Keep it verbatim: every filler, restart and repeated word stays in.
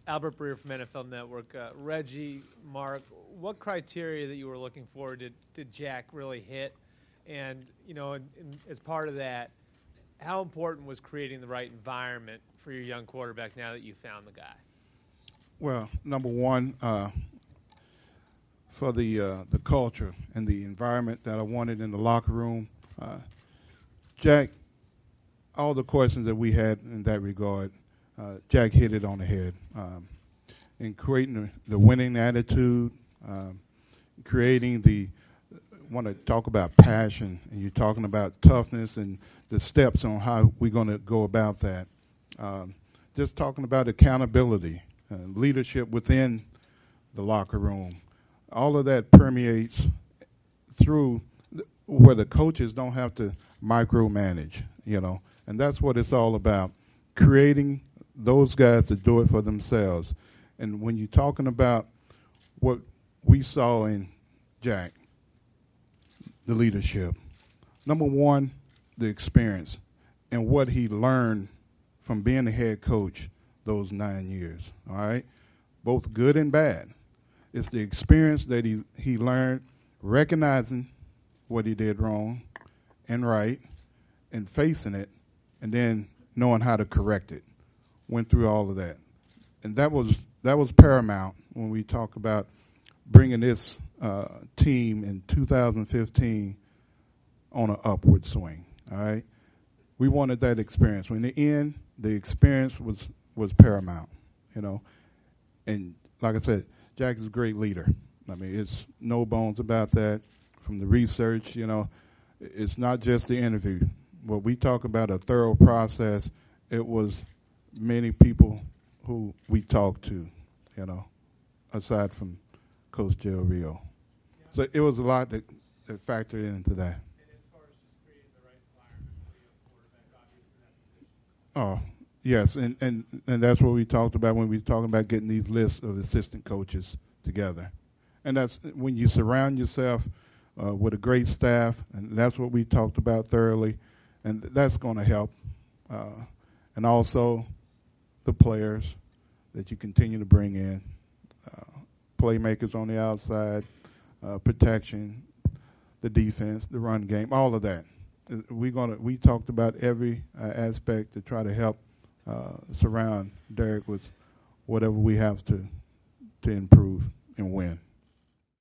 Albert Breer from N F L Network. Uh, Reggie, Mark, what criteria that you were looking for did, did Jack really hit? And, you know, in, in, as part of that, how important was creating the right environment for your young quarterback now that you found the guy? Well, number one, uh, for the uh, the culture and the environment that I wanted in the locker room, uh, Jack, all the questions that we had in that regard, uh, Jack hit it on the head. Um, in creating the, the winning attitude, um, creating the, want to talk about passion, and you're talking about toughness and the steps on how we're going to go about that. Um, just talking about accountability, uh, leadership within the locker room. All of that permeates through th- where the coaches don't have to micromanage, you know, and that's what it's all about, creating those guys to do it for themselves. And when you're talking about what we saw in Jack, the leadership, number one, the experience and what he learned from being a head coach those nine years, all right, both good and bad. It's the experience that he, he learned, recognizing what he did wrong and right, and facing it, and then knowing how to correct it. Went through all of that. And that was that was paramount when we talk about bringing this uh, team in two thousand fifteen on an upward swing, all right? We wanted that experience. In the end, the experience was, was paramount, you know. And like I said, Jack is a great leader. I mean, it's no bones about that. From the research, you know, it's not just the interview. When we talk about a thorough process, it was many people who we talked to, you know, aside from Coach Del Rio. Yeah. So it was a lot that, that factored into that. And as far as just creating the right environment for your quarterback, obviously that position. Oh, yes, and, and, and that's what we talked about when we were talking about getting these lists of assistant coaches together. And that's when you surround yourself uh, with a great staff, and that's what we talked about thoroughly, and that's going to help. Uh, and also the players that you continue to bring in, uh, playmakers on the outside, uh, protection, the defense, the run game, all of that. We're gonna. We talked about every uh, aspect to try to help uh, surround Derek with whatever we have to to improve and win.